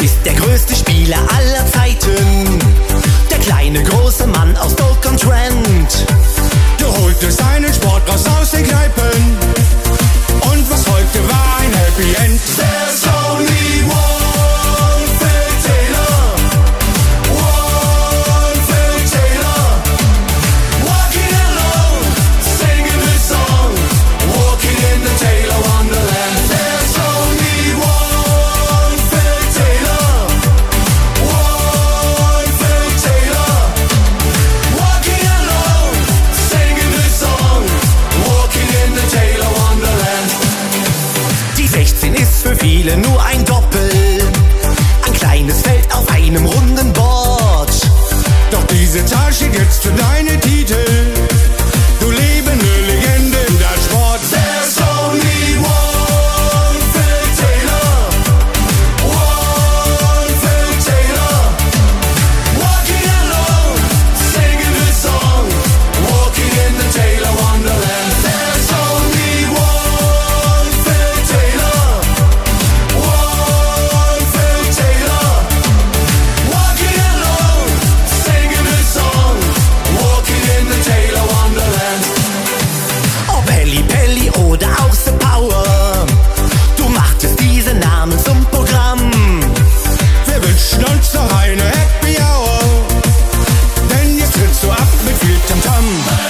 ist der größte Spieler aller Zeiten. Der kleine große Mann aus Stoke-on-Trent. Der holte seinen Sport raus aus den Kneipen. Und was folgte war ein Happy End. There's only one Phil Taylor. One Phil Taylor. Walking alone, singing this song. Walking in the Taylor Wonderland. There's only one Phil Taylor. One Phil Taylor. Walking alone, singing this song. Walking in the Taylor Wonderland. Die 16 ist für viele nur ein Doppel. Ein kleines Feld auf einem runden Board. Doch diese Zahl steht jetzt für deine Titel. Du lebende Legende in der Sport. There's only one Phil Taylor. One Phil Taylor. Walking alone, singing this song. Walking in the Taylor Wonderland. There's only one Phil Taylor. One Phil Taylor. Walking alone, singing this song. Walking in the Taylor Wonderland. Ob Pelli Pelli oder auch The Power. Du machtest diese Namen zum Programm. Wir wünschen uns noch eine Happy Hour. Denn jetzt trittst du ab mit viel Tamtam.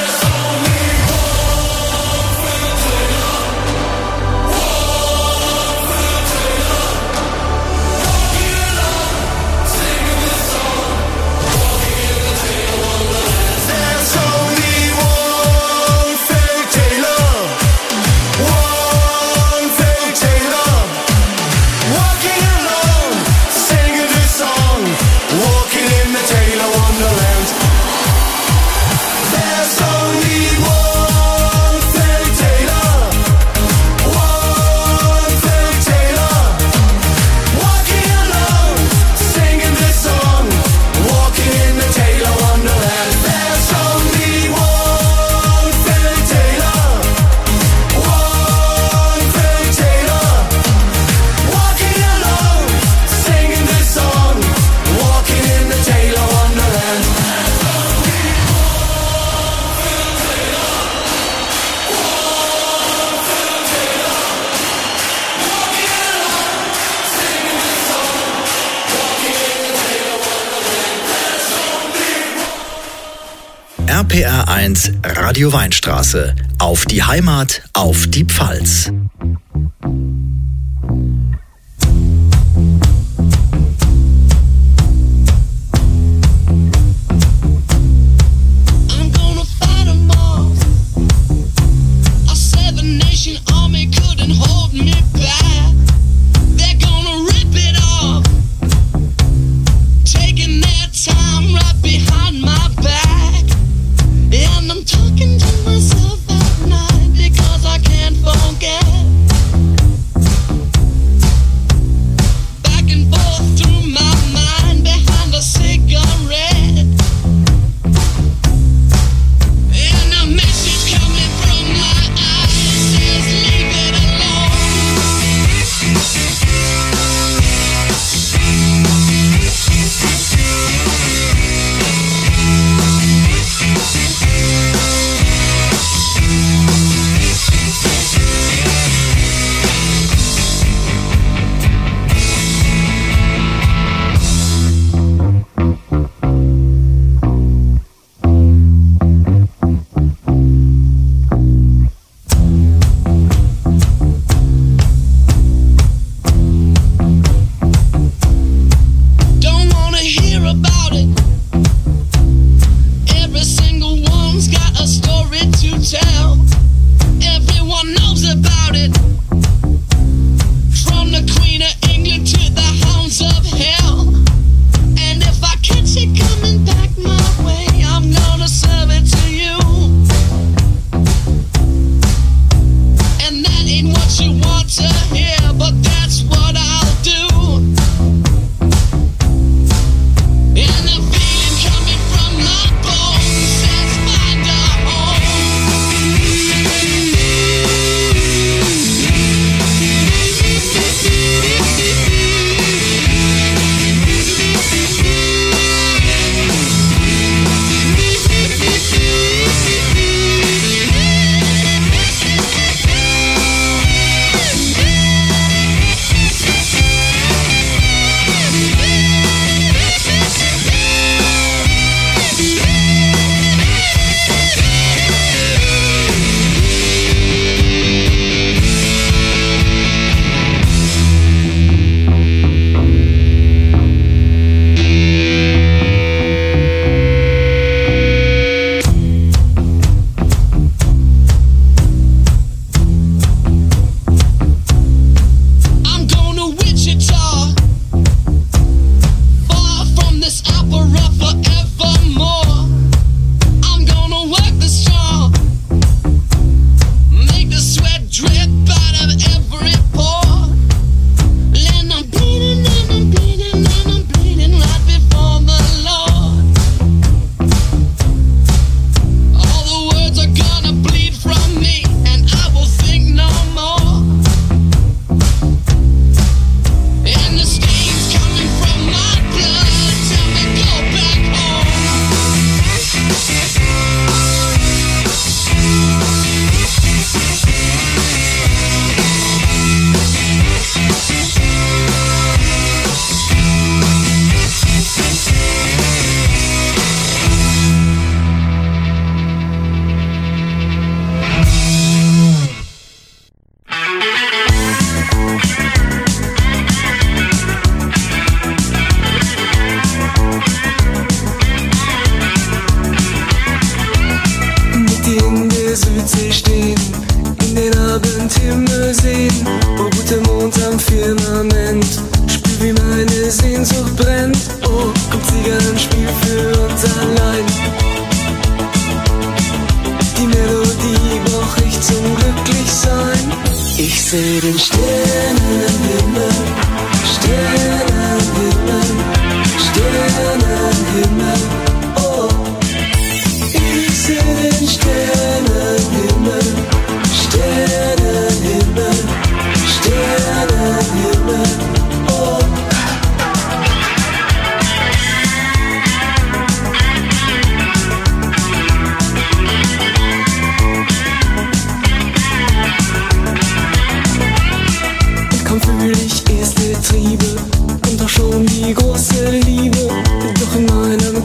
There's only one Phil Taylor. One Phil Taylor. Walking alone, singing this song. Walking in the Taylor Wonderland. There's only one Phil Taylor. One Phil Taylor. Walking alone, singing this song. Walking in the Taylor Wonderland. There's only one Phil Taylor. One Phil Taylor. Walking alone, singing this song. Walking in the Taylor Wonderland. RPR 1 Radio Weinstraße. Auf die Heimat, auf die Pfalz. I'm gonna fight 'em all. A seven-nation army couldn't hold me back. They're gonna rip it off, taking their time right behind my back. And I'm talking to myself at night because I can't forget.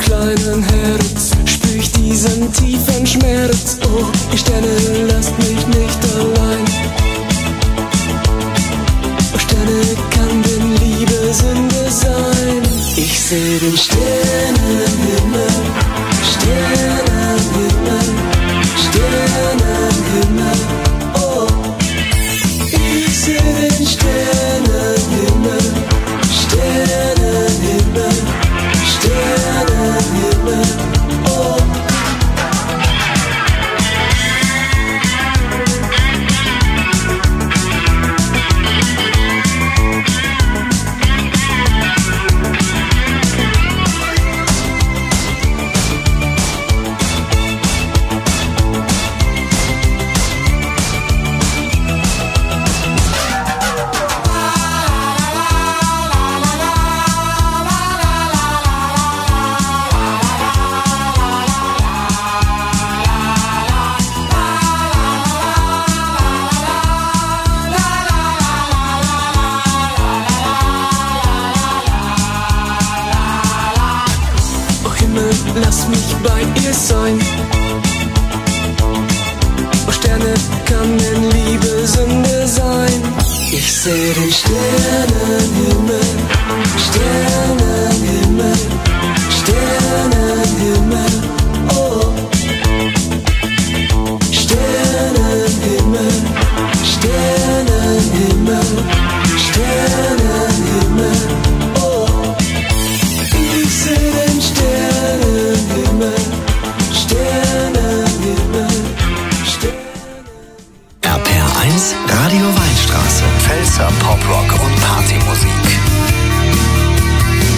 kleinen Herz spür ich diesen tiefen Schmerz. Oh, ihr Sterne, lasst mich nicht allein. Oh, Sterne, kann denn Liebe Sünde sein? Ich seh den Sternenhimmel, Sternenhimmel, Sternenhimmel. Oh, ich seh den Sternenhimmel, Sternenhimmel, Sternenhimmel. Oh. Lass mich bei ihr sein. Oh Sterne, kann denn Liebe Sünde sein? Ich seh den Sternenhimmel, Sternenhimmel, Sternenhimmel. Oh, Sternenhimmel, Sternenhimmel, Sternenhimmel. Oh, ich seh den Sternenhimmel, Sternenhimmel, Sternenhimmel. RPR1 Radio Weinstraße. Pfälzer Poprock und Partymusik.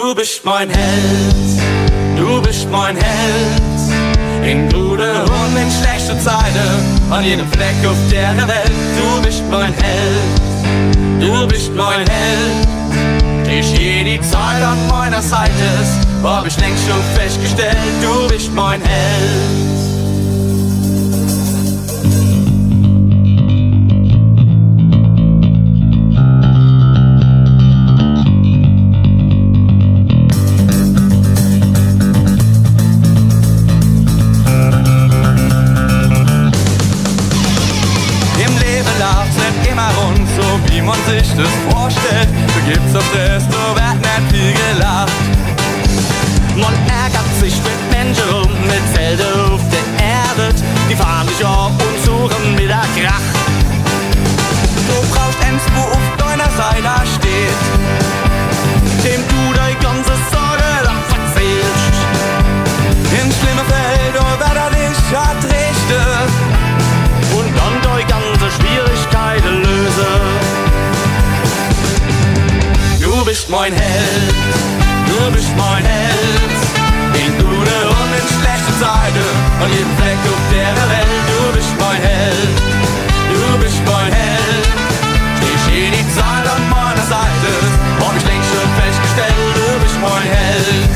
Du bist mein Held, du bist mein Held. In gute und in schlechte Zeiten, an jedem Fleck auf der Welt. Du bist mein Held, du bist mein Held. Ich je die Zeit an meiner Seite ist, hab ich längst schon festgestellt. Du bist mein Held. Wie man sich das vorstellt, so gibt's auf das, so wird nicht viel gelacht. Man ärgert sich mit Menschen rum, mit Zelte auf der Erde, die fahren dich auf und suchen wieder Krach. Du brauchst eins, wo auf deiner Seite steht, dem du deine ganze Sorge dann verzählst. In schlimme Feld, oh, wer da dich hat richtet und dann deine ganze Schwierigkeiten lösen. Du bist mein Held, du bist mein Held. In gute und in schlechte Zeiten, an jedem Fleck auf der Welt. Du bist mein Held, du bist mein Held. Steh je die Zeit an meiner Seite, hab ich längst schon festgestellt. Du bist mein Held.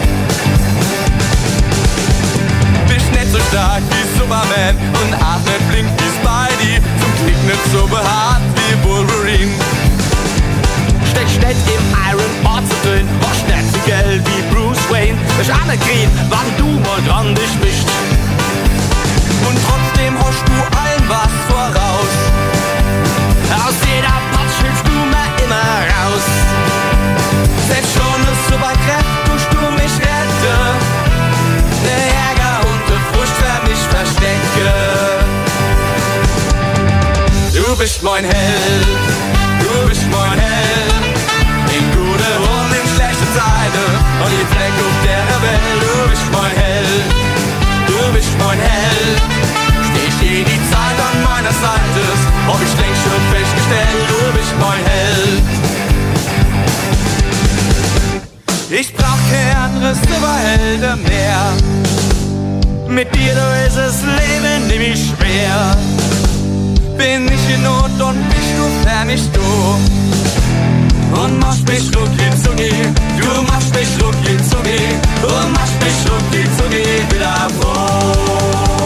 Bist nicht so stark wie Superman und atmet blink wie Spidey. Zum Klick nicht so behaart wie Wolverine. Steckst nicht im Iron Man zu drin, warst nicht so Geld wie Bruce Wayne. Bist alle grün, wann du mal dran dich bist. Und trotzdem hast du allen was voraus. Aus jeder Patsch hilfst du mir immer raus. Selbst schon eine Superkraft tust du mich retten. Der Ärger und der Frust für mich verstecken. Du bist mein Held, du bist mein Held. In gute und in schlechte Zeiten, an jedem Fleck auf der Welt. Du bist mein Held, du bist mein Held. Steh je die Zeit an meiner Seite, hab ich längst schon festgestellt. Du bist mein Held. Ich brauch kein anderes Superhelden mehr. Mit dir, du ist das Leben nämlich schwer. Bin ich in Not und bist du für mich du. Und machst mich rucki zucki, du machst mich rucki zucki, und machst mich rucki zucki wieder froh.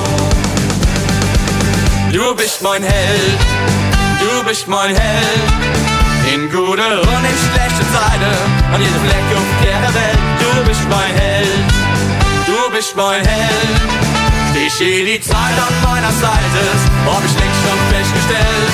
Du bist mein Held, du bist mein Held. In gute und in schlechte Zeiten, an jedem Fleck auf der Welt. Du bist mein Held, du bist mein Held. Steh je die Zeit an meiner Seite, hab ich längst schon festgestellt.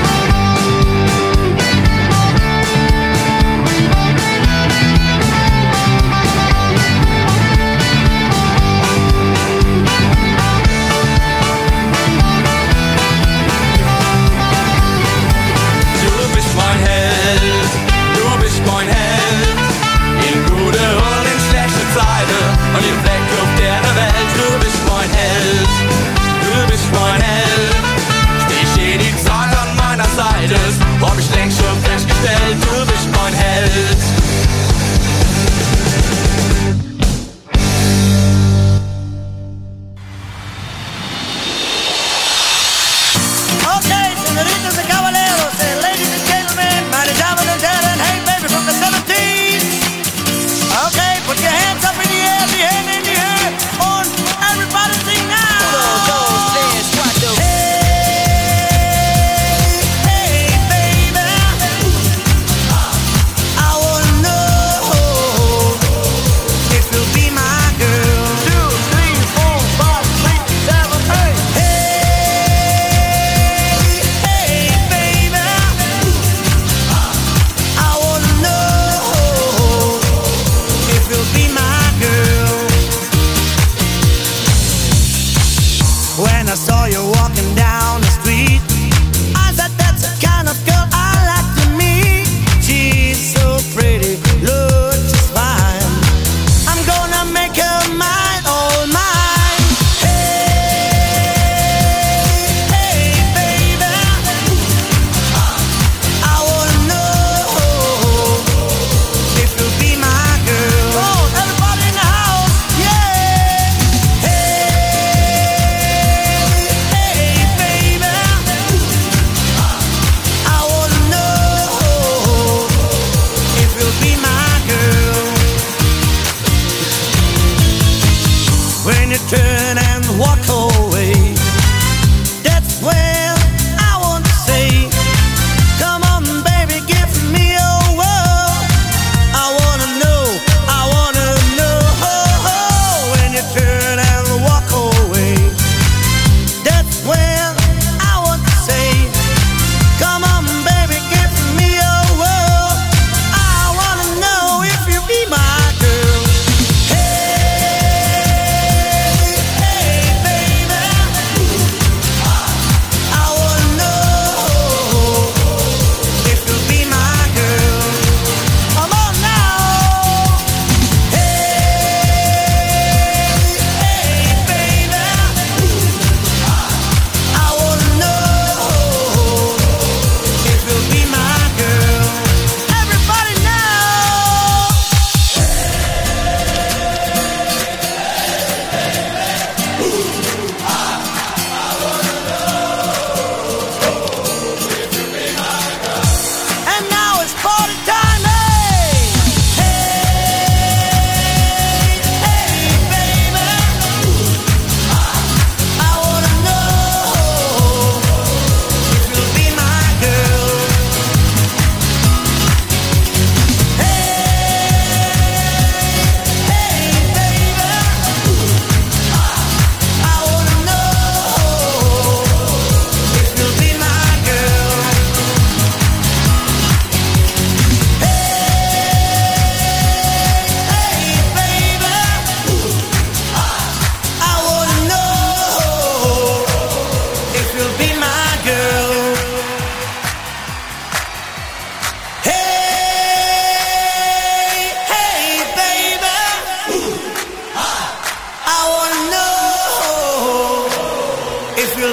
Mein Held, in gute und in schlechte Zeiten, an jedem Fleck auf der Welt. Du bist mein Held, du bist mein Held. Steh je die Zeit an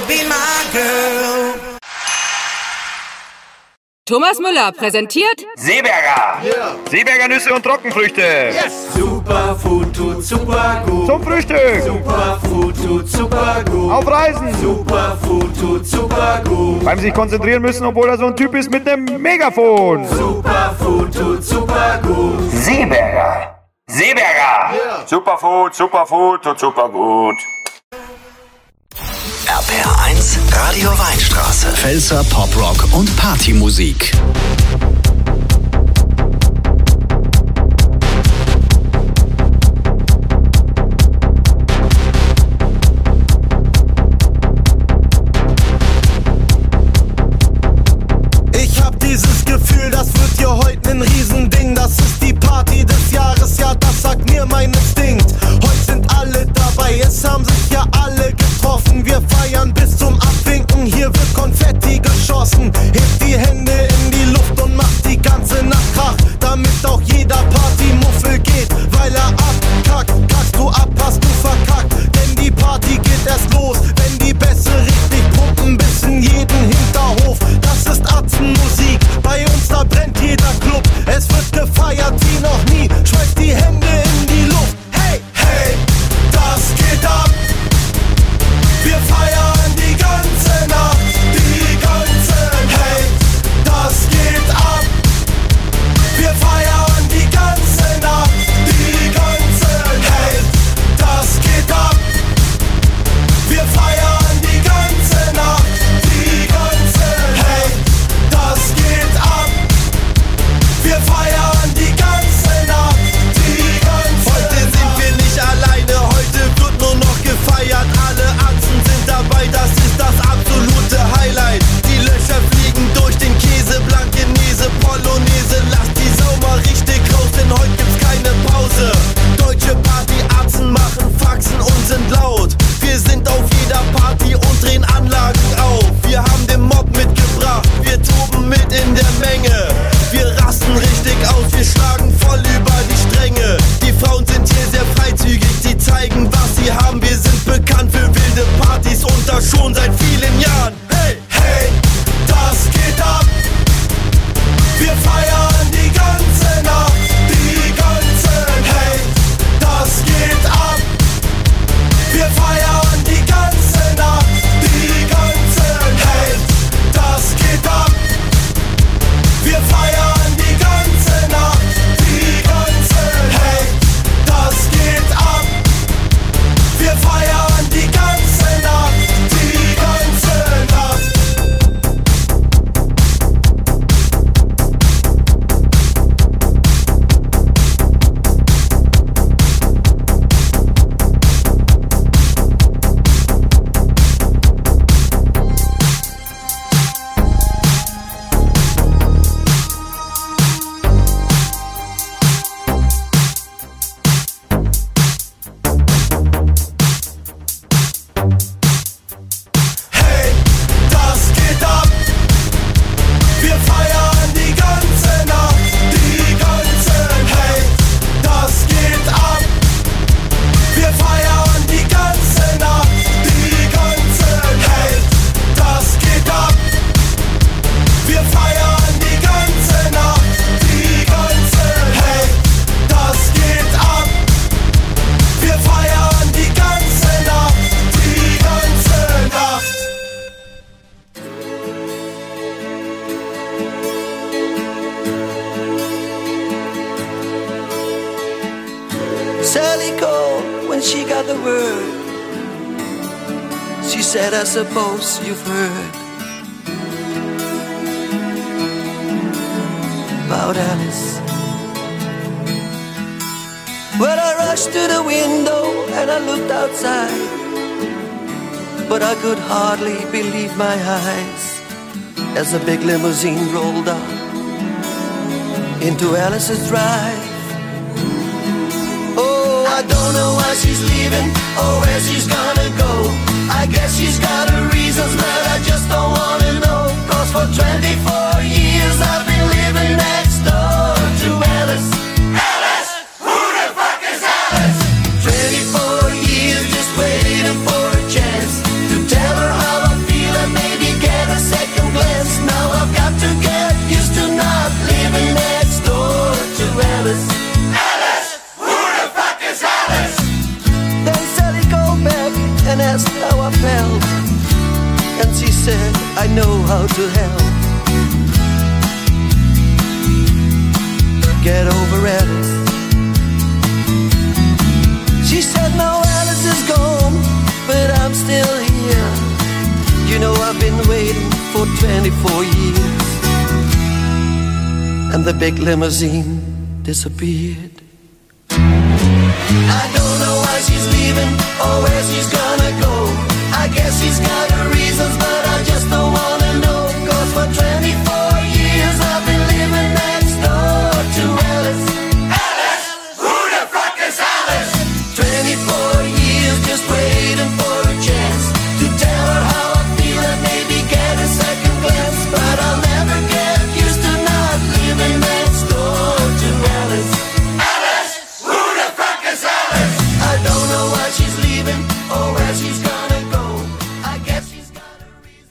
be my girl. Thomas Müller präsentiert Seeberger. Seeberger Nüsse und Trockenfrüchte. Superfood tut super gut. Zum Frühstück. Superfood tut super gut. Auf Reisen. Superfood tut super gut. Beim sich konzentrieren müssen, obwohl er so ein Typ ist mit einem Megafon. Superfood tut super gut. Seeberger. Seeberger. Superfood tut super gut. RPR1 Radio Weinstraße. Pfälzer Poprock und Partymusik. Ich hab dieses Gefühl, das wird hier heute ein Riesending. Das ist die Party des Jahres, ja, das sagt mir mein Instinkt. Heute sind alle dabei, es haben sich ja alle getroffen. Wir feiern bis zum Abwinken, hier wird Konfetti geschossen. Hebt die Hände in die Luft und macht die ganze Nacht Krach, damit auch jeder Partymuffel geht, weil er abkackt. Kackst du ab, hast du verkackt, denn die Party geht erst los, wenn die Bässe richtig pumpen bis in jeden Hinterhof. Das ist Atzenmusik, bei uns da brennt jeder Club. Es wird gefeiert wie noch nie, schmeißt die Hände in die Luft. Hey, hey, das geht ab. Wir feiern die ganze Nacht, die ganze. Hey, das geht ab. Wir feiern die ganze Nacht, die ganze. Hey, das geht ab. Wir feiern die ganze Nacht, die ganze. Hey, das geht ab. Wir feiern die ganze Nacht, die ganze. Heute sind wir nicht alleine, heute wird nur noch gefeiert. Alle Atzen sind dabei, das ist das absolute Highlight. Die Löcher fliegen durch den Käse, Blankenese, Polonaise. Lass die Sau mal richtig raus, denn heute gibt's keine Pause. Deutsche Partyatzen machen Faxen und sind laut. Wir sind auf jeder Party und drehen Anlagen auf. Wir haben den Mob mitgebracht, wir toben mit in der Menge. Wir rasten richtig aus, wir schlagen voll über die Stränge. Die Frauen sind hier sehr freizügig, die zeigen, was sie haben. Wir sind bekannt für wilde Partys und das schon seit vielen Jahren. Hey, hey, das geht ab. Wir feiern die ganze Nacht, die ganze. Hey, das geht ab. Wir feiern die ganze Nacht, die ganze. Hey, das geht ab. Wir feiern die ganze Nacht, die ganze. Hey, das geht ab. Wir feiern die ganze Nacht, die ganze Nacht. Hey, das geht ab. Wir feiern die ganze Nacht, die ganze. Hey, das geht ab. Wir feiern die ganze Nacht, die ganze. Hey, das geht ab. Wir feiern die ganze Nacht, die ganze. Hey, das geht ab. Wir feiern die ganze Nacht, die ganze Nacht. Sally called when she got the word. She said, I suppose you've heard about Alice. Well, I rushed to the window and I looked outside, but I could hardly believe my eyes as a big limousine rolled up into Alice's drive. Oh, I don't know why she's leaving or where she's gonna go. I guess she's got her reasons, but I just don't wanna know. 'Cause for 24 years I've been living next door to Alice. Alice! Who the fuck is Alice? 24 years just waiting for a chance to tell her how I and the big limousine disappeared. I don't know why she's leaving or where she's gonna go. I guess she's got her reasons, but I just don't wanna know. 'Cause for 24 years I've been living next door to Alice. Alice! Who the fuck is Alice? 24 years just waiting for a chance to tell her how I feel and maybe get a second glance. But I'll never get used to not living next door to Alice. Alice! Who the fuck is Alice? I don't know why she's leaving or where she's gonna go. I guess she's got a reason.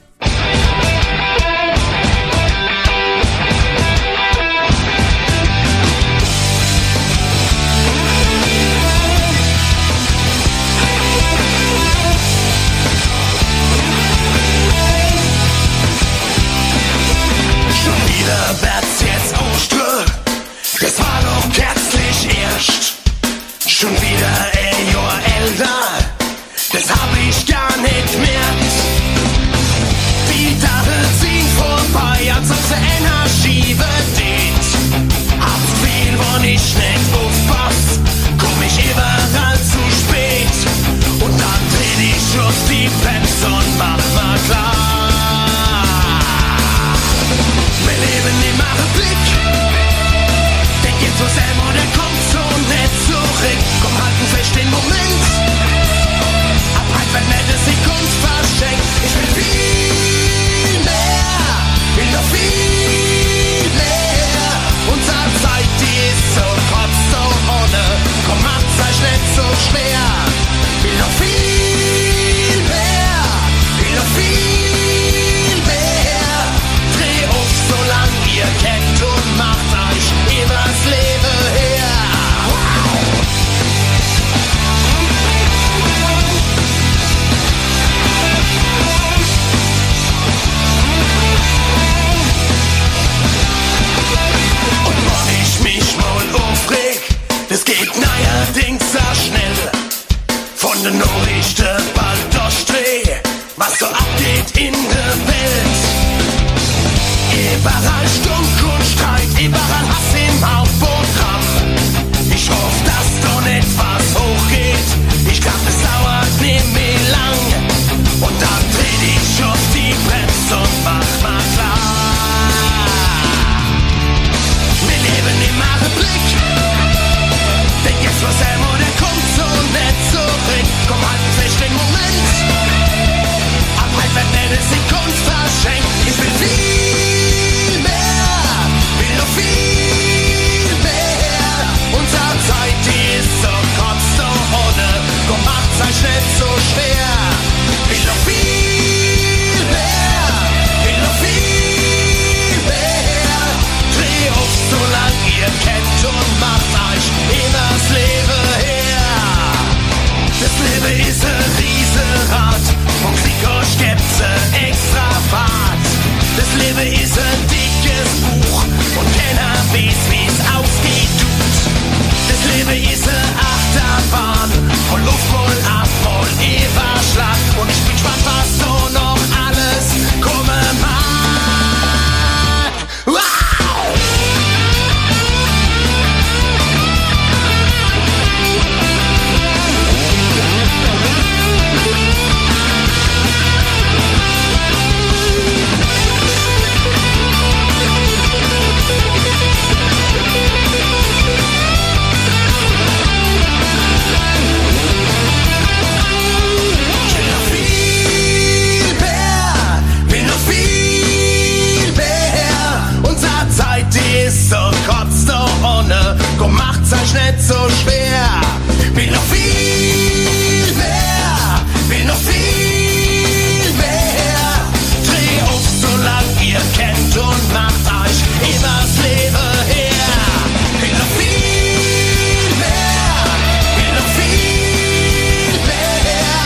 Schon wieder wird's jetzt Ostern, das war doch kürzlich erst. Schon wieder ein Jahr älter, das hab ich gar nicht gemerkt. Die Tage ziehen vorbei, als ob sie Energie bedient. Hab viel, wo ich nicht aufpass, komm ich überall zu spät. Und dann dreh ich auf die Pens und mach mal klar. Wir leben im Augenblick, der geht so selber, der kommt so nicht zurück. Komm, halten fest den Moment, ab halt, wenn nicht eine Sekunde verschenkt. Ich will viel mehr, will noch viel mehr. Unsere Zeit, die ist so kurz, so ohne, komm, macht's euch nicht so schwer. Will noch viel mehr, will noch viel mehr. Dreh auf, solang ihr kennt und macht euch übers Leben her. Und wenn ich mich mal aufreg, das geht neuerdings sehr schnell. Von den Nachrichten bald durchdreh, was so abgeht in der Welt. Überall Stunk und Streit, überall Hass im Hauptprogramm. Ich hoffe, dass doch nicht was hochgeht. Ich glaub, es dauert nicht mehr lang. Und dann dreh ich auf die Bremse und mach mal klar. Wir leben im Augenblick, denn jetzt was immer, der kommt so nicht zurück. Komm, halten fest den Moment, ab halt wird nicht eine Sekunde verschenkt. Ich will viel mehr, will noch viel mehr. Unsere Zeit, die ist so kurz, so ohne, komm, macht's euch nicht so schwer. Will noch viel mehr, will noch viel mehr. Dreh auf, solang ihr kennt und macht euch übers Leben her. Das Leben ist ein Riesenrad, vom Krieg gibt's ein extra Fahrt. Das Leben ist ein dickes Buch und keiner weiß, wie's ausgeht, tut. Das Leben ist eine Achterbahn, voll Luft, voll ab, voll Überschlag. Und ich bin gespannt, was so noch alles kommen mag. Wow! So kurz, so ohne, komm, macht's euch nicht so schwer. Will noch viel mehr, will noch viel mehr. Dreh auf, solang ihr kennt und macht euch übers Leben her. Will noch viel mehr, will noch viel mehr.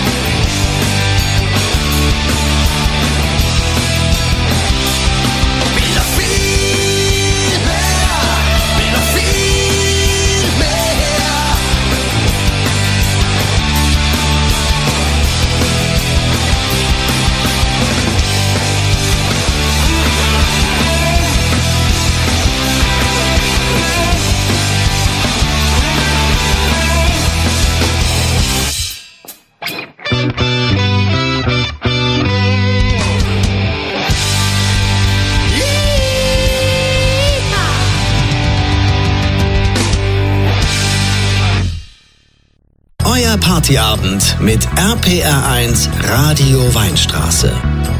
Will noch viel mehr, will noch viel mehr. Partyabend mit RPR1 Radio Weinstraße.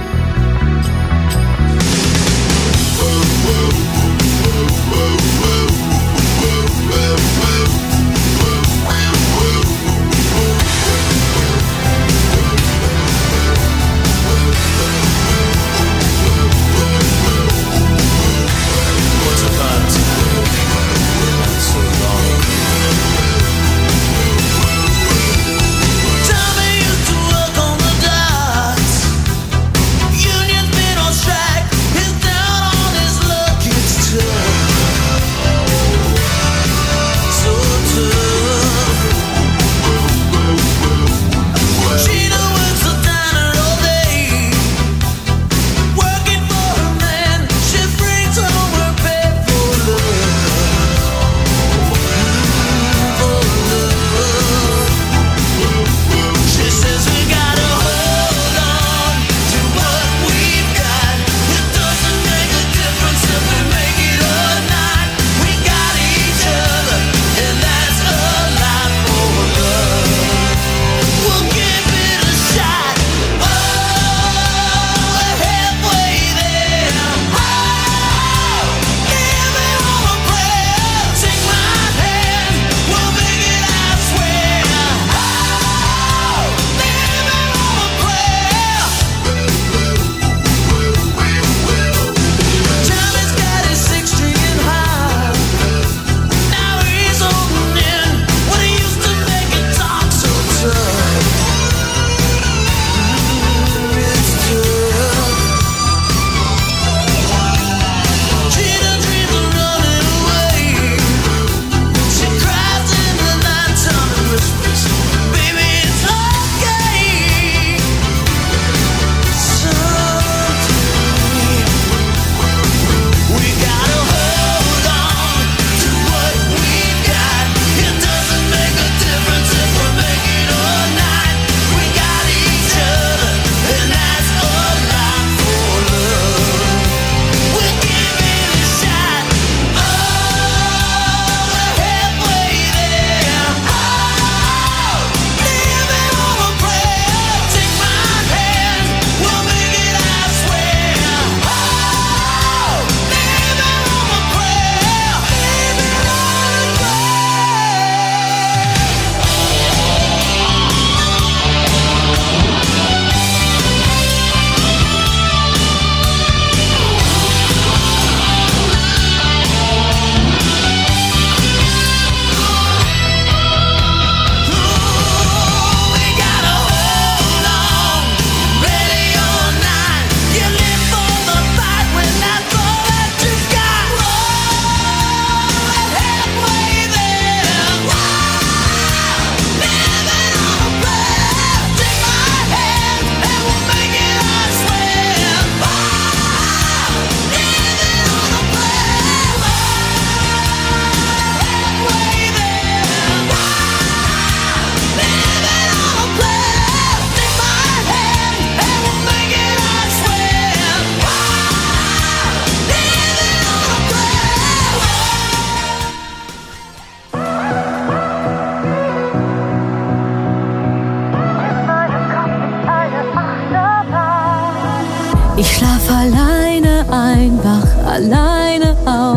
Ich schlaf alleine ein, wach alleine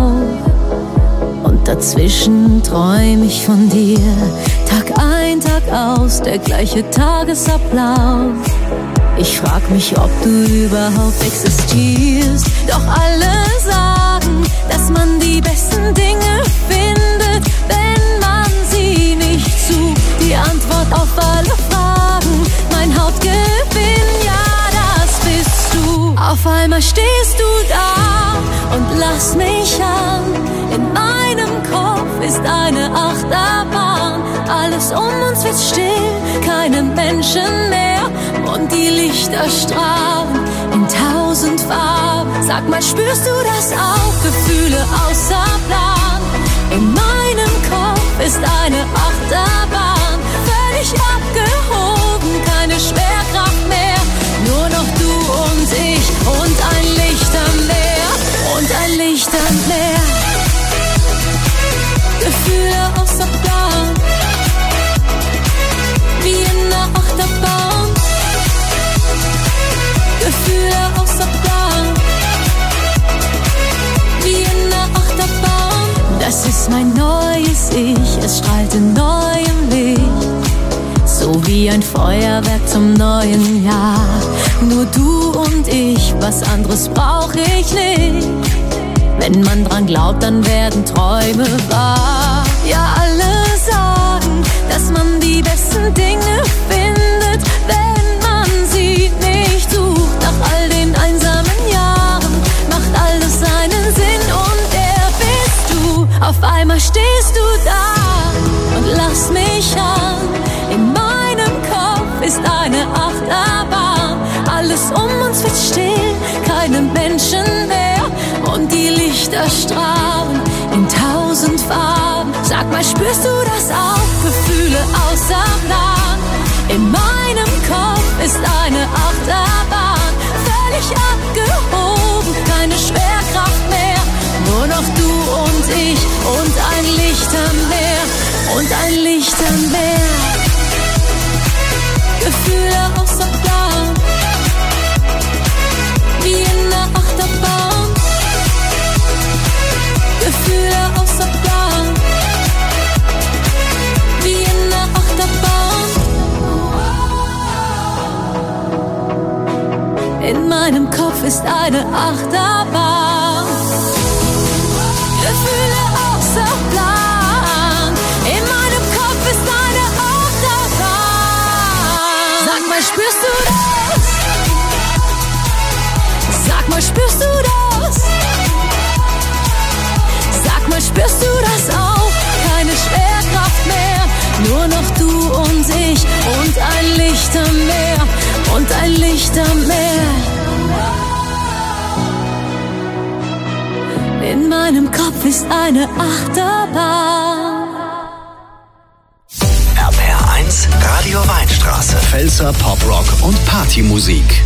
auf. Und dazwischen träum ich von dir. Tag ein, Tag aus, der gleiche Tagesablauf. Ich frag mich, ob du überhaupt existierst. Doch alle sagen, dass man die besten Dinge findet, wenn man sie nicht sucht. Die Antwort auf alle Fragen, mein Hauptgewinn, ja, das bist du. Auf einmal stehst du da und lass mich an. In meinem Kopf ist eine Achterbahn. Alles um uns wird still, keine Menschen mehr. Und die Lichter strahlen in 1000 Farben. Sag mal, spürst du das auch? Gefühle außer Plan. In meinem Kopf ist eine Achterbahn. Völlig abgehoben, keine Schwerkraft mehr. Nur noch du und ich und ein Licht am Meer. Und ein Licht am Meer. Gefühle außer Plan. Wie ich, es strahlt in neuem Licht, so wie ein Feuerwerk zum neuen Jahr. Nur du und ich, was anderes brauch ich nicht. Wenn man dran glaubt, dann werden Träume wahr. Ja, alle sagen, dass man die besten Dinge findet, wenn man sie nicht sucht. Nach all den einsamen Jahren macht alles seinen Sinn und der bist du. Auf einmal stehst du da und lachst mich an. In meinem Kopf ist eine Achterbahn. Alles um uns wird still, keine Menschen mehr und die Lichter strahlen in 1000 Farben. Sag mal, spürst du das auch? Gefühle außer Plan. In meinem Kopf ist eine Achterbahn, völlig abgehoben, keine Schwerkraft mehr. Nur noch du und ich und ein Lichtermeer und ein Lichtermeer. Gefühle außer Plan, wie in der Achterbahn. Gefühle außer Plan, wie in der Achterbahn. In meinem Kopf ist eine Achterbahn. Gefühle außer Plan. In meinem Kopf ist eine Achterbahn. Sag mal, spürst du das? Sag mal, spürst du das? Sag mal, spürst du das auch? Keine Schwerkraft mehr, nur noch du und ich und ein Lichtermeer und ein Lichtermeer. In meinem Kopf ist eine Achterbahn. RPR1 Radio Weinstraße. Pfälzer Poprock und Partymusik.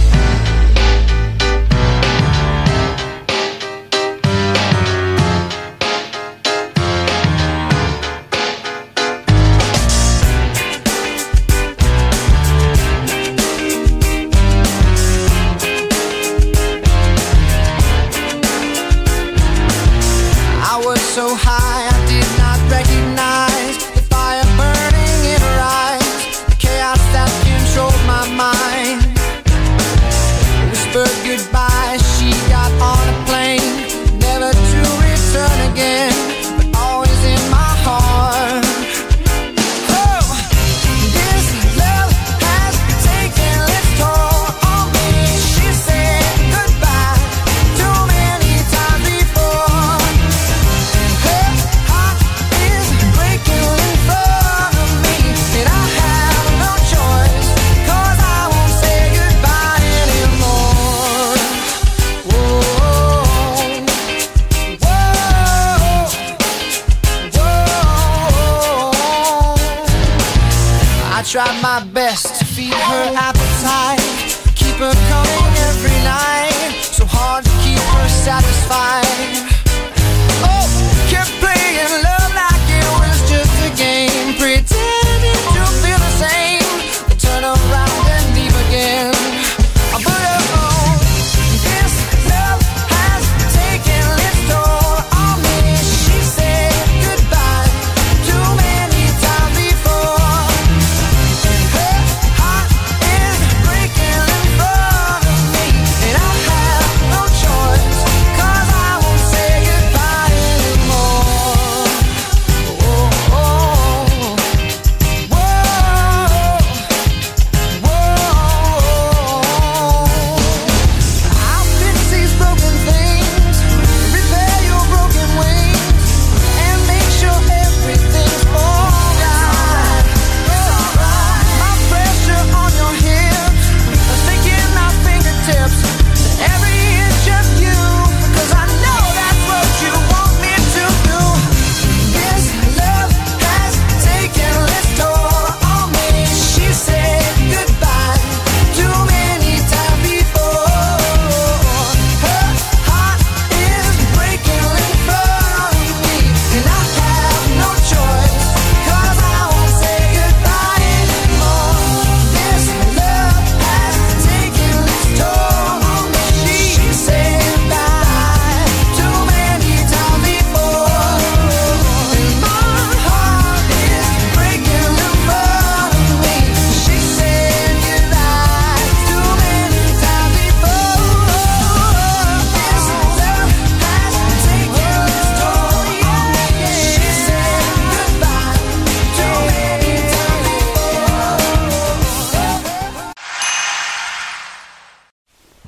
So high, I did not recognize the fire burning in her eyes, the chaos that controlled my mind. Whispered goodbye, she got on a plane, never to return again, but always in my heart. Oh, this love has taken its toll on me. She said goodbye too many times before. Tried my best to feed her appetite, keep her coming every night, so hard to keep her satisfied. Oh, kept playing love like it was just a game, pretending to feel the same, but turn around and leave again. But oh, this love has taken its toll on me. She said goodbye too many times before. Her heart is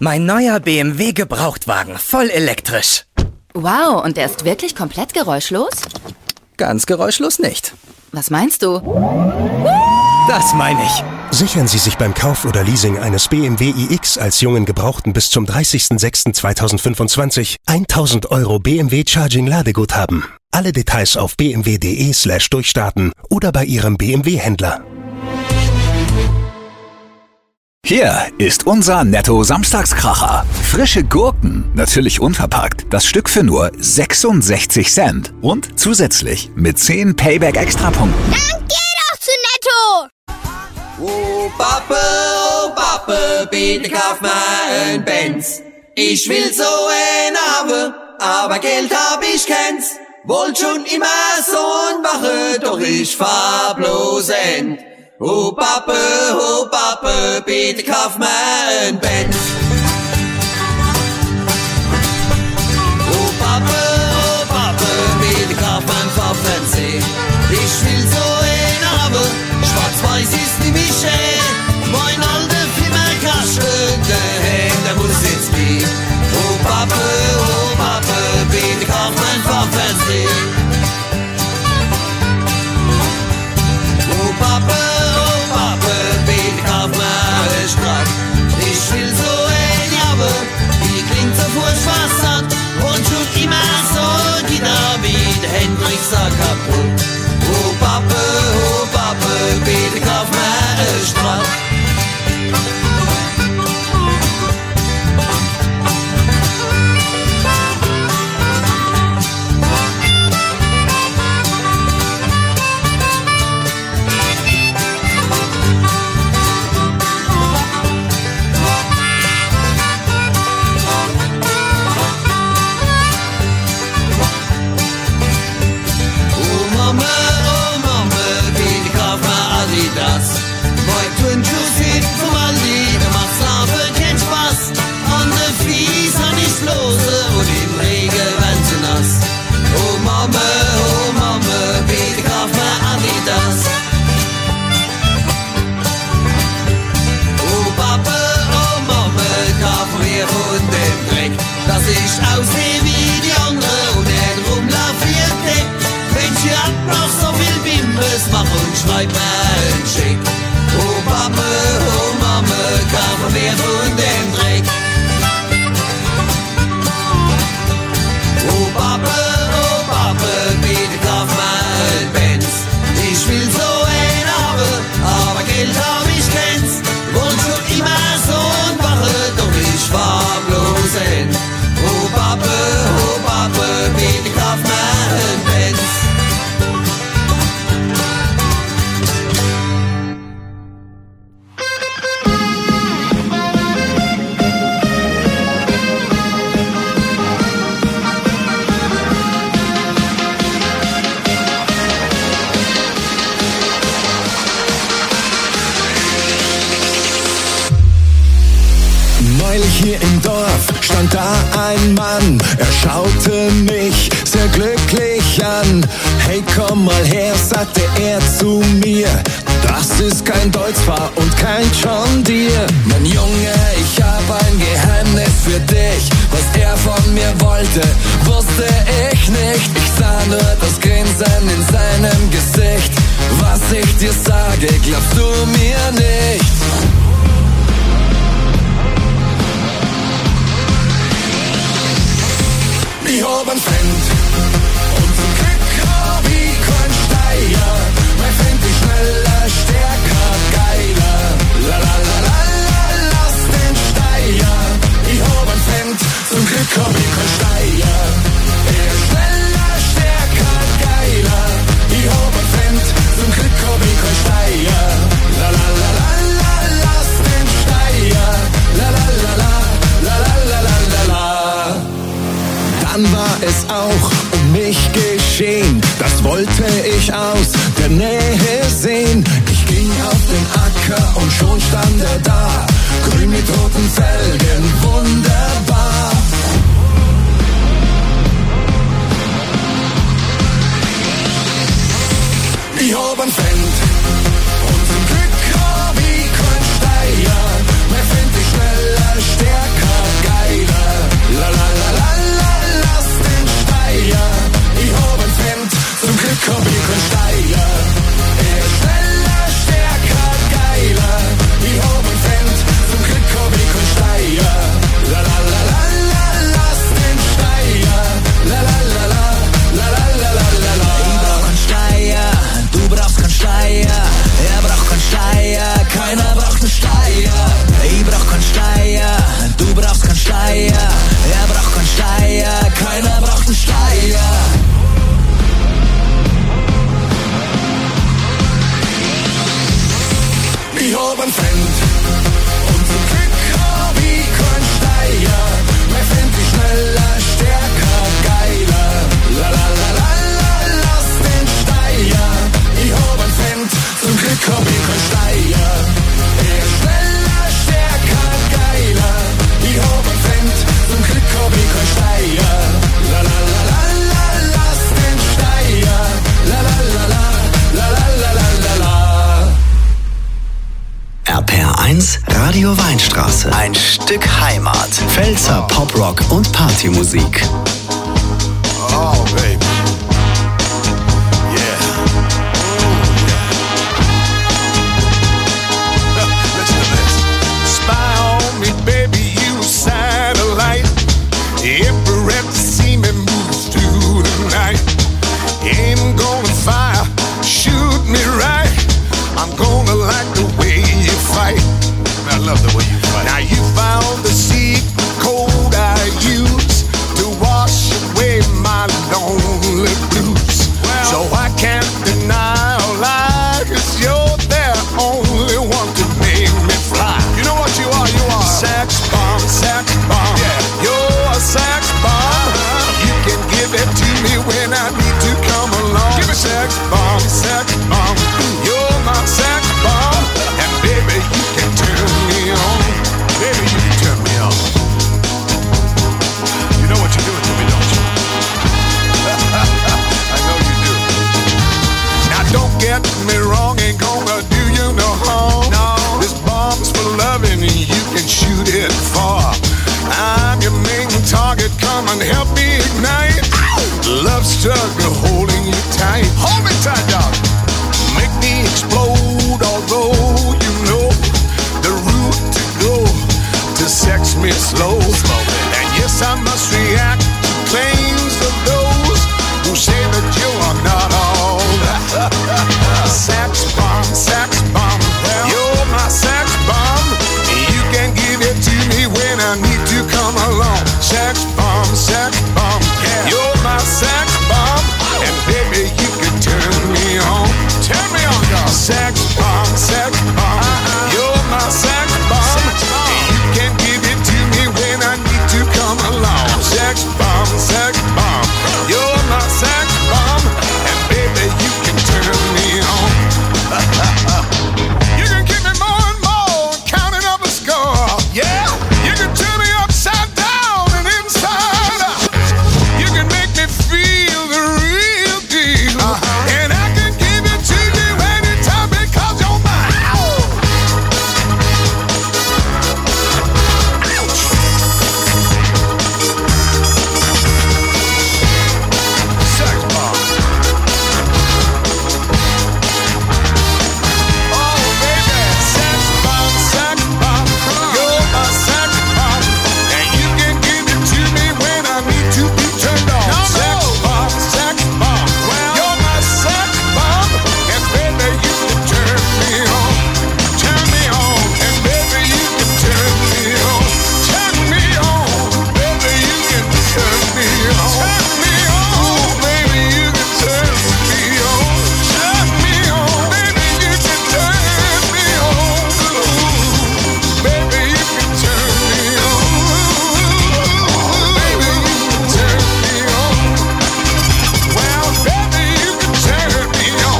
Mein neuer BMW Gebrauchtwagen, voll elektrisch. Wow, und der ist wirklich komplett geräuschlos? Ganz geräuschlos nicht. Was meinst du? Das meine ich. Sichern Sie sich beim Kauf oder Leasing eines BMW iX als jungen Gebrauchten bis zum 30.06.2025 1.000 € BMW Charging Ladeguthaben. Alle Details auf bmw.de/durchstarten oder bei Ihrem BMW-Händler. Hier ist unser Netto-Samstagskracher. Frische Gurken, natürlich unverpackt. Das Stück für nur 66 Cent. Und zusätzlich mit 10 Payback-Extrapunkten. Dann geh doch zu Netto! Oh Pappe, bitte kauf mir ein Benz. Ich will so ein haben, aber Geld hab ich keins. Wollt schon immer so ein Wache, doch ich fahr bloß end. Oh Pappe, bitte kauf mir ein Benz. Oh Pappe, bitte kauf mir ein Fahrfernsehen. Ich will so ein haben, schwarz-weiß ist nicht mehr schön. Mein alter Flimmerkasten, der muss jetzt gehen. Oh Pappe, bitte kauf mir ein Fahrfernsehen. Oh Pappe, bitte kauf mir einen Strack. Ich will so ein Jabbe, die klingt so furchtbar satt. Und schon immer so Gitarre wie der Hendrix kaputt. Oh Pappe, bitte kauf mir einen Strack. Dass ich aussehe wie die andere und nicht rumlauf wie ein Deck. Wenn ich ab noch so viel Bimbes mach und schreib mir ein Schick. Oh Pappe, kauf mir von dem Dreck. Oh Pappe, bitte kauf mir ein Benz. Ich will so ein haben, aber Geld hab ich keins. Wollt schon immer so ein Wache, doch ich fahr bloß hin. Oh Pappe, bitte kauf mir ein Benz. Neulich hier im Dorf stand da ein Mann, er schaute mich sehr glücklich an. Hey, komm mal her, sagte er zu mir, das ist kein Deutz-Fahr und kein John Deere. Mein Junge, ich hab ein Geheimnis für dich, was er von mir wollte, wusste ich nicht. Ich sah nur das Grinsen in seinem Gesicht, was ich dir sage, glaubst du mir nicht? Ich hab ein Fendt und zum Glück hab ich kein Steier. Mein Fendt ist schneller, stärker, geiler. La la la la la, lass den Steier. Ich hab ein Fendt, zum Glück hab ich kein Steier. Er ist schneller, stärker, geiler. Ich hab ein Fendt, zum Glück hab ich kein Steier. La la la la la, lass den Steier. La la la la, la la la la la la. Dann war es auch um mich geschehen, das wollte ich aus der Nähe sehen. Ich ging auf den Acker und schon stand er da, grün mit roten Felgen, wunderbar. Ich hab ein Fendt und zum Glück hab ich kein Steier. Mein Fendt ist schneller, stärker, Weinstraße. Ein Stück Heimat. Pfälzer Poprock und Partymusik. Oh, baby. Yeah. Listen to this. Spy on me, baby, you satellite. Every rep to see me moves through the night. Aim gonna fire, shoot me right. I'm gonna like the way you fight. I love the way you fight. Now you found the secret code I use to wash away my lonely blues. Well, so I can't deny or lie, 'cause you're the only one to make me fly. You know what you are? You are sex bomb, sex bomb. Yeah, you're a sex bomb. You can give it to me when I need to come along. Give me sex bomb, sex bomb. You're my sex bomb, and baby you can turn me on. Baby you can turn me on. You know what you're doing to me, don't you? I know you do. Now don't get me wrong, ain't gonna do you no harm. No. This bomb's for loving and you can shoot it far. I'm your main target, come and help me ignite. Love struggle holding you tight. Hold me tight, dog. Make me explode, although you know the route to go to sex me slow. And yes, I must react to claims of those who say that you are not all that. Sex bomb, sex bomb. You're my sex bomb. You can give it to me when I need to come along. Sex bomb, sex bomb. You're my sex bomb. And baby, you can turn me on. Turn me on, dog. Sex bomb, sex bomb. You're my sex bomb. You can give it to me when I need to come along. Sex bomb, sex bomb. You're my sex bomb. And baby, you can turn me on. You can give me more and more, counting up a score. Yeah, you can turn me upside down and inside out. You can make me feel the real deal. And I can give it to you anytime because you're mine. Ouch. Sex bomb. Oh baby, sex bomb, sex bomb. You're my sex bomb, and you can give it to me when I need to be turned on. Sex bomb, sex bomb. You're my sex bomb, and baby you can turn me on. Turn me on, and baby you can turn me on. Turn me on, baby you can turn me on. Turn me on, baby you can turn me on. Turn me on, baby you can turn me on. Baby you can turn me on. Baby you can turn me on. Well, baby you can turn me on.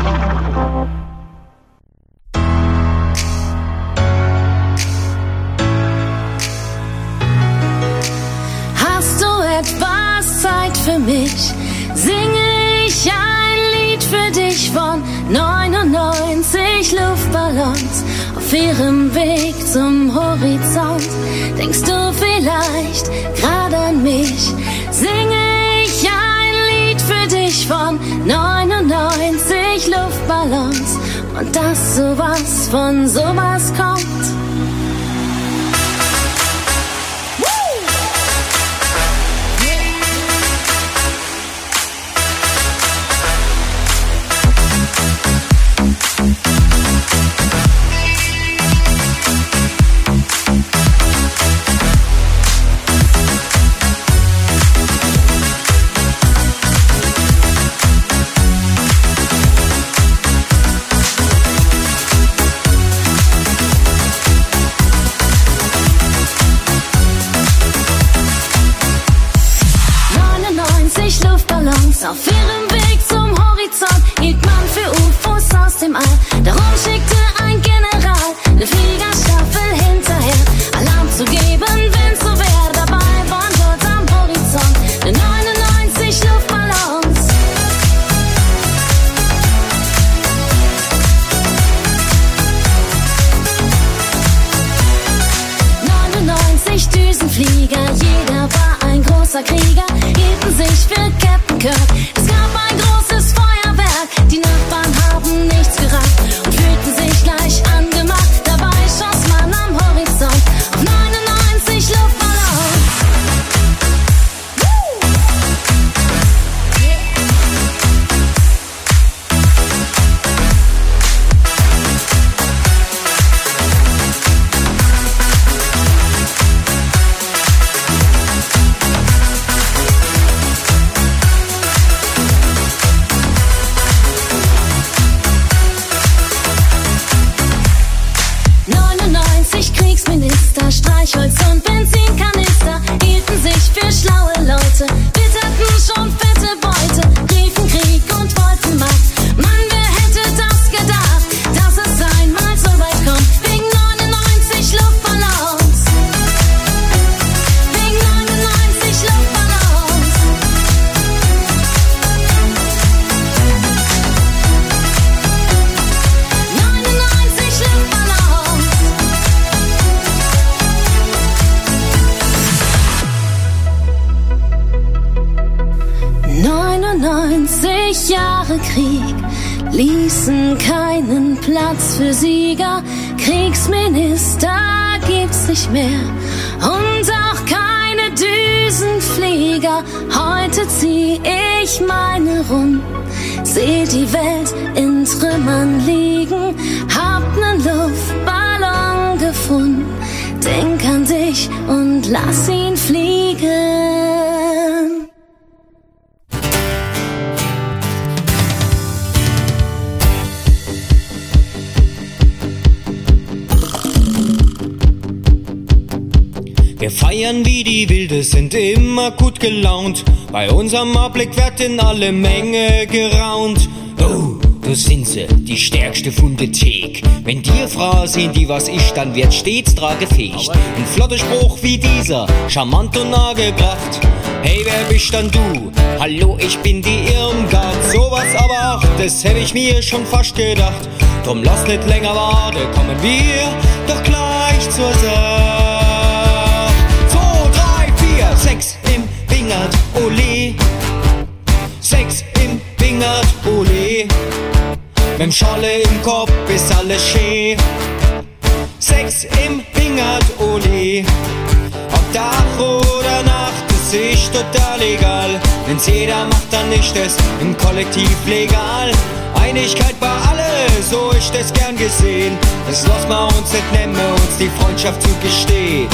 Hast du etwas Zeit für mich? Singe ich ein Lied für dich von 99 Luftballons auf ihrem Weg zum Horizont. Denkst du vielleicht gerade an mich? Singe ich ein Lied für dich von 99 Luftballons und dass sowas von sowas kommt. Auf ihrem Weg zum Horizont hielt man für UFOs aus dem All. Darum schickte ein General eine Fliegerstaffel hinterher, Alarm zu geben, wenn's so wär. Dabei waren dort am Horizont 99 Luftballons. 90 Jahre Krieg ließen keinen Platz für Sieger. Kriegsminister gibt's nicht mehr und auch keine Düsenflieger. Heute zieh ich meine Runden, seh die Welt in Trümmern liegen, hab nen Luftballon gefunden, denk an dich und lass ihn fliegen. Wir feiern wie die Wilde, sind immer gut gelaunt. Bei unserem Abblick wird in alle Menge geraunt. Oh, du sind sie, die stärkste Fundetik. Wenn dir Frauen sehen, die was ich, dann wird stets tragefähig. Ein flotter Spruch wie dieser, charmant und angebracht. Hey, wer bist dann du? Hallo, ich bin die Irmgard. Sowas aber auch, das hätte ich mir schon fast gedacht. Drum lass nicht länger warten, kommen wir doch gleich zur Sache. 6 im Wingert, ole. 6 im Wingert, ole. Mit'm Scholle im Kopf ist alles schön. 6 im Wingert, ole. Ob Tag oder Nacht, das ist total egal. Wenn's jeder macht, dann ist es im Kollektiv legal. Einigkeit bei alle, so ist es gern gesehen. Das lassen wir uns nicht nehmen, uns die Freundschaft zugestehen.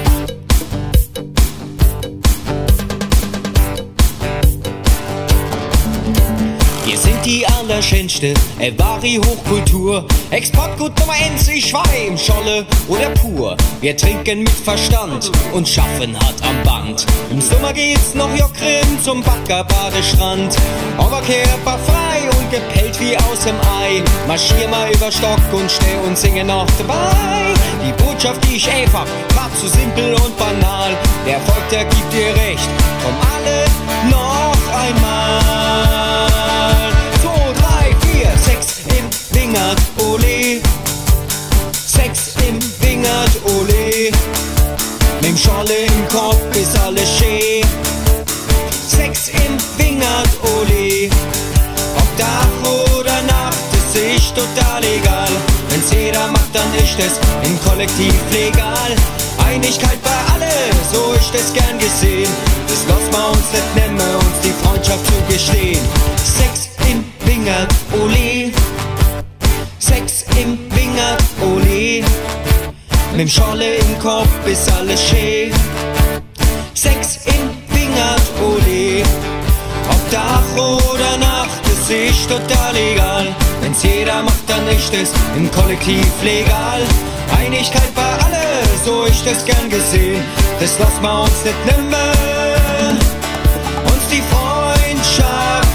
Wir sind die allerschönste, wahre Hochkultur. Exportgut Nummer 1, ich war im Scholle oder pur. Wir trinken mit Verstand und schaffen hart am Band. Im Sommer geht's noch jockrim zum Baggerbadestrand. Aber körperfrei und gepellt wie aus dem Ei. Marschier mal über Stock und steh und singe noch dabei. Die Botschaft, die ich einfach, war zu simpel und banal. Der Erfolg, der gibt dir recht, drum alle noch einmal. 2, 3, 4, 6 im Wingert, ole. 6 im Wingert, ole. Mit'm Scholle im Kopf ist alles schön. 6 im Wingert, ole. Ob Tag oder Nacht, das ist total egal. Wenn's jeder macht, dann ist es im Kollektiv legal. Einigkeit bei alle, so ist es gern gesehen. Das lassen wir uns nicht nehmen, uns die Freundschaft zugestehen. 6 im Wingert, ole. 6 im Wingert, ole. Mit'm Scholle im Kopf ist alles schön. 6 im Wingert, ole. Ob Tag oder Nacht, das ist total egal. Wenn's jeder macht, dann ist es im Kollektiv legal. Einigkeit bei alle, so ist es gern gesehen. Das lassen wir uns nicht nehmen, uns die Freundschaft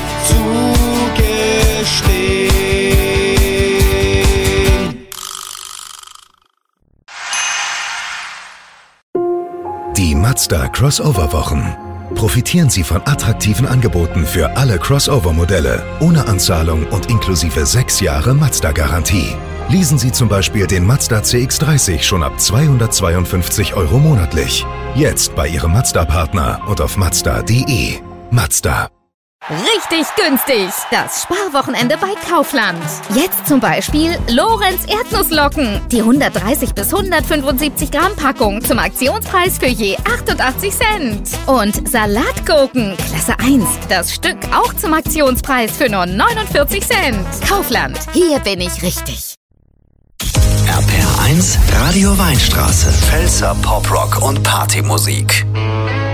zugestehen. Die Mazda Crossover-Wochen. Profitieren Sie von attraktiven Angeboten für alle Crossover-Modelle, ohne Anzahlung und inklusive 6 Jahre Mazda-Garantie. Leasen Sie zum Beispiel den Mazda CX-30 schon ab 252 € monatlich. Jetzt bei Ihrem Mazda-Partner und auf Mazda.de. Mazda. Richtig günstig. Das Sparwochenende bei Kaufland. Jetzt zum Beispiel Lorenz Erdnusslocken. Die 130 bis 175 Gramm Packung zum Aktionspreis für je 88 Cent. Und Salatgurken, Klasse 1. Das Stück auch zum Aktionspreis für nur 49 Cent. Kaufland. Hier bin ich richtig. RPR 1, Radio Weinstraße. Pfälzer Poprock und Partymusik.